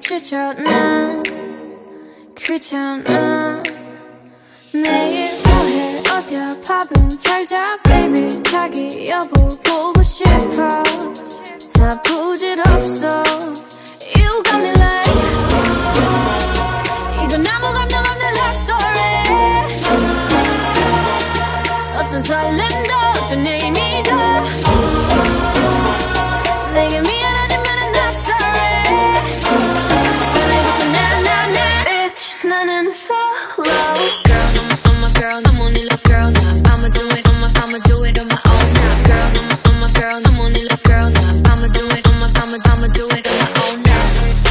귀찮아 귀찮아 매일 뭐해 어디야 밥은 잘자 baby 자기 여보 보고 싶어 다 부질없어 You got me like 이건 아무 감정 없는 love story 어떤 설렘도 어떤 의미도 내게 미안하지만은 not sorry 오늘부터 나나나 Bitch 나는 solo Girl I'm my girl I'm only love girl now I'ma do it on my I'ma do it on my own now Girl I'm my girl I'm only love girl now I'ma do it on my I'ma do it on my own now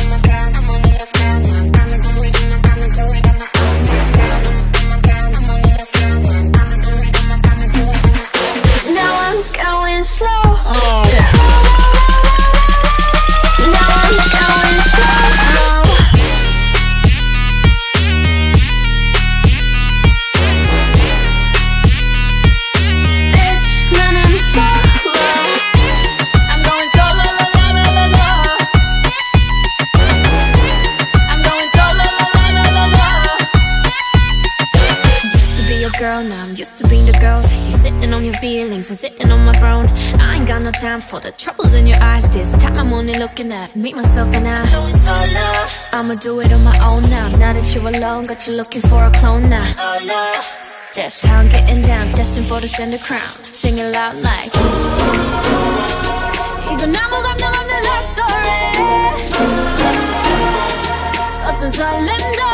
Now I'm going slow Girl, now I'm used to being the girl. You sitting on your feelings and sitting on my throne. I ain't got no time for the troubles in your eyes. This time I'm only looking at me, myself, and I. I'ma do it on my own now. Now that you're alone, got you looking for a clone now. That's how I'm getting down, destined for the center crown. Sing it loud like 이건 아무 감정 없는 love story 어떤 설렘도